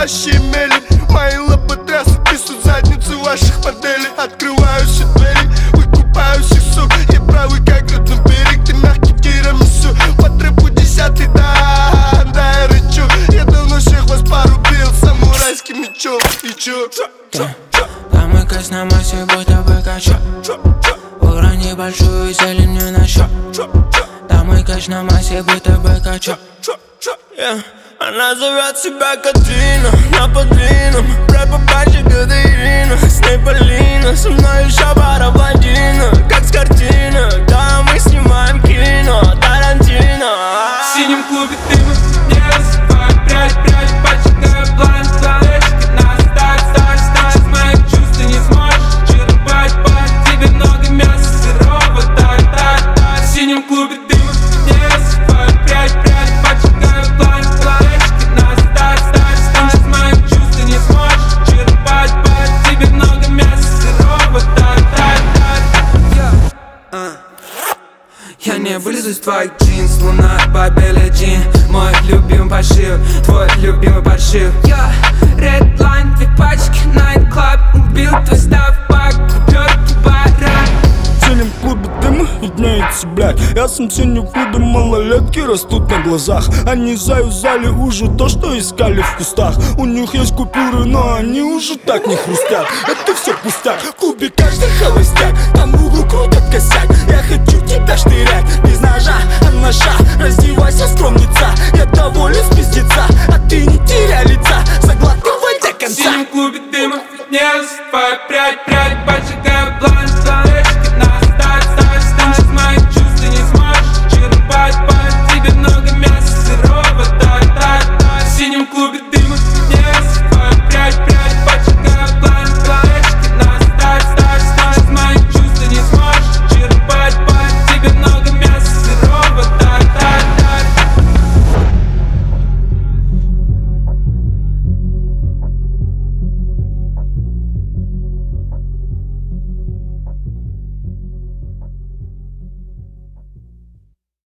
настоящие мели. Мои лоботрясы писают задницу ваших моделей. Открываю все двери, выкупаю сексу. Я правый как родной берег, ты мягкий тирамису. По трэпу 10-й, да, я рычу. Я давно всех вас порубил самурайским мечом. И чё? Помыкай на массе, будто бы качок. Урони большую зелень мне на счет. Домыкай на массе, будто бы качок. Она зовет себя Катрина, на подвинном. Рэп побачит, когда Ирина. С ней Полина, со мной еще пара блондина. Как с картины, да мы снимаем кино Тарантино. В синем клубе дыма не рассыпает прядь, подчеркаю блайнд, флешки на старт, моих чувств ты не сможешь черпать, тебе много мяса сырого, та-та-та. В синем клубе дыма не рассыпает прядь, подчеркаю блайнд, флешки на старт, моих чувств ты не сможешь черпать, тебе много мяса сырого, та-та-та. Я не вылезу из твоих джинс, луна по белый джин. Мой любимый подшив, твой любимый подшив. Я редлайн, две пачки, найт-клаб. Убил твой став, пак, купер, бара. В синем клубе дыма виднеется, блядь. Я сам синим клубе, малолетки растут на глазах. Они заюзали уже то, что искали в кустах. У них есть купюры, но они уже так не хрустят. Это все пустяк, в клубе каждый холостяк. Там в углу крутят косяк. Я хочу тебя штырять, без ножа, а ножа. Раздевайся, скромница, я доволен с пиздеца. А ты не теряй лица, заглатывай до конца. В синем клубе дыма не рассыпает прядь,